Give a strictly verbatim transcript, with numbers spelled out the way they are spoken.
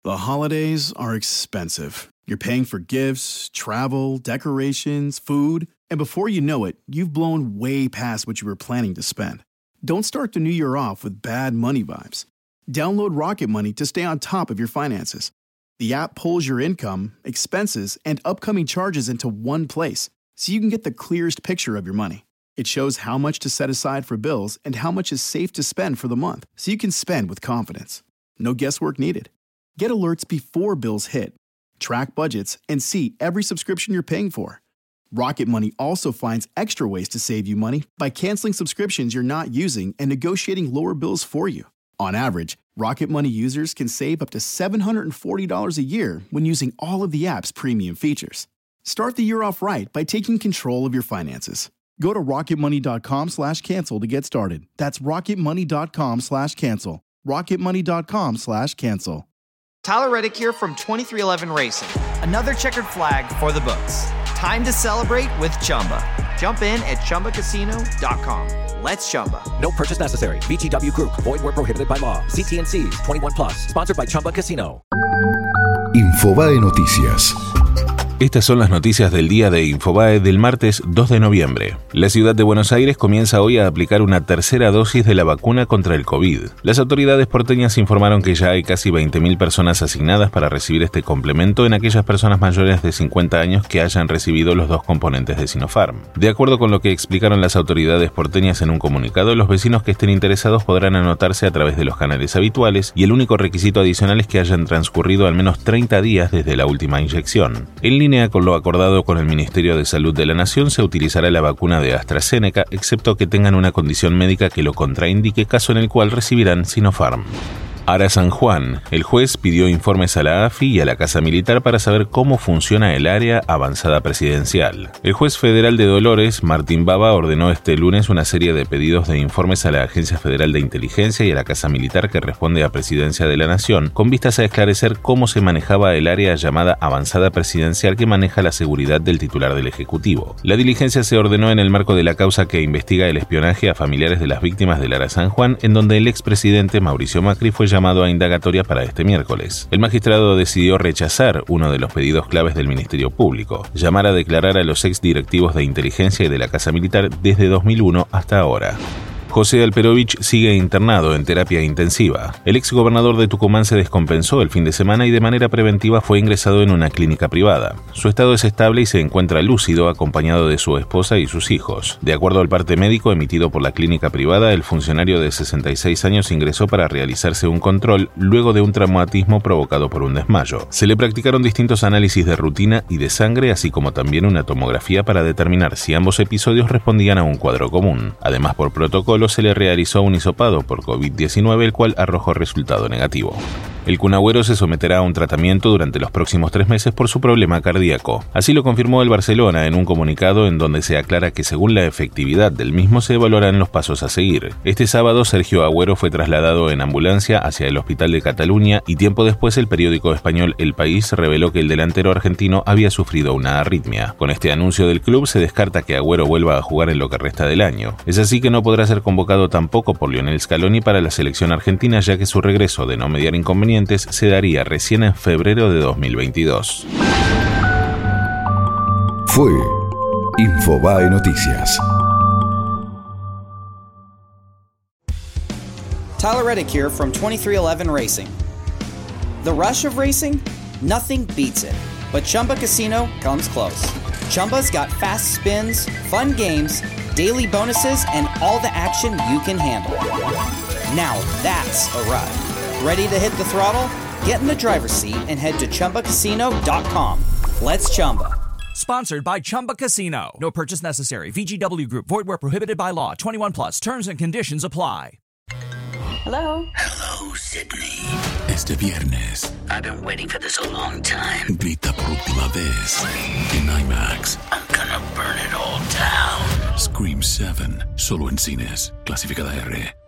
The holidays are expensive. You're paying for gifts, travel, decorations, food, and before you know it, you've blown way past what you were planning to spend. Don't start the new year off with bad money vibes. Download Rocket Money to stay on top of your finances. The app pulls your income, expenses, and upcoming charges into one place, so you can get the clearest picture of your money. It shows how much to set aside for bills and how much is safe to spend for the month, so you can spend with confidence. No guesswork needed. Get alerts before bills hit, track budgets, and see every subscription you're paying for. Rocket Money also finds extra ways to save you money by canceling subscriptions you're not using and negotiating lower bills for you. On average, Rocket Money users can save up to seven hundred forty dollars a year when using all of the app's premium features. Start the year off right by taking control of your finances. Go to rocketmoney.com slash cancel to get started. That's rocketmoney.com slash cancel. rocketmoney.com slash cancel. Tyler Reddick here from twenty-three eleven Racing. Another checkered flag for the books. Time to celebrate with Chumba. Jump in at chumba casino dot com. Let's Chumba. No purchase necessary. V G W Group. Void where prohibited by law. C T N Cs. twenty-one plus. Sponsored by Chumba Casino. Infobae Noticias. Estas son las noticias del día de Infobae del martes dos de noviembre. La ciudad de Buenos Aires comienza hoy a aplicar una tercera dosis de la vacuna contra el COVID. Las autoridades porteñas informaron que ya hay casi veinte mil personas asignadas para recibir este complemento en aquellas personas mayores de cincuenta años que hayan recibido los dos componentes de Sinopharm. De acuerdo con lo que explicaron las autoridades porteñas en un comunicado, los vecinos que estén interesados podrán anotarse a través de los canales habituales y el único requisito adicional es que hayan transcurrido al menos treinta días desde la última inyección. En línea con lo acordado con el Ministerio de Salud de la Nación, se utilizará la vacuna de AstraZeneca, excepto que tengan una condición médica que lo contraindique, caso en el cual recibirán Sinopharm. Ara San Juan. El juez pidió informes a la A F I y a la Casa Militar para saber cómo funciona el área avanzada presidencial. El juez federal de Dolores, Martín Baba, ordenó este lunes una serie de pedidos de informes a la Agencia Federal de Inteligencia y a la Casa Militar que responde a Presidencia de la Nación, con vistas a esclarecer cómo se manejaba el área llamada avanzada presidencial que maneja la seguridad del titular del Ejecutivo. La diligencia se ordenó en el marco de la causa que investiga el espionaje a familiares de las víctimas del Ara San Juan, en donde el expresidente Mauricio Macri fue llamado llamado a indagatoria para este miércoles. El magistrado decidió rechazar uno de los pedidos claves del Ministerio Público, llamar a declarar a los exdirectivos de inteligencia y de la Casa Militar desde dos mil uno hasta ahora. José Alperovich sigue internado en terapia intensiva. El exgobernador de Tucumán se descompensó el fin de semana y de manera preventiva fue ingresado en una clínica privada. Su estado es estable y se encuentra lúcido, acompañado de su esposa y sus hijos. De acuerdo al parte médico emitido por la clínica privada, el funcionario de sesenta y seis años ingresó para realizarse un control luego de un traumatismo provocado por un desmayo. Se le practicaron distintos análisis de rutina y de sangre, así como también una tomografía para determinar si ambos episodios respondían a un cuadro común. Además, por protocolo, se le realizó un hisopado por COVID diecinueve, el cual arrojó resultado negativo. El cunagüero se someterá a un tratamiento durante los próximos tres meses por su problema cardíaco. Así lo confirmó el Barcelona en un comunicado en donde se aclara que según la efectividad del mismo se evaluarán los pasos a seguir. Este sábado Sergio Agüero fue trasladado en ambulancia hacia el Hospital de Cataluña y tiempo después el periódico español El País reveló que el delantero argentino había sufrido una arritmia. Con este anuncio del club se descarta que Agüero vuelva a jugar en lo que resta del año. Es así que no podrá ser convocado tampoco por Lionel Scaloni para la selección argentina, ya que su regreso, de no mediar inconvenientes, se daría recién en febrero de dos mil veintidós. Fue Infobae Noticias. Tyler Reddick here from twenty-three eleven Racing. The rush of racing? Nothing beats it. But Chumba Casino comes close. Chumba's got fast spins, fun games, daily bonuses, and all the action you can handle. Now that's a ride. Ready to hit the throttle? Get in the driver's seat and head to chumba casino dot com. Let's Chumba. Sponsored by Chumba Casino. No purchase necessary. V G W Group. Void where prohibited by law. twenty-one plus. Terms and conditions apply. Hello. Hello, Sydney. Este viernes. I've been waiting for this a long time. Grita por última vez en IMAX. I'm gonna burn it all down. Scream siete. Solo en cines. Clasificada R.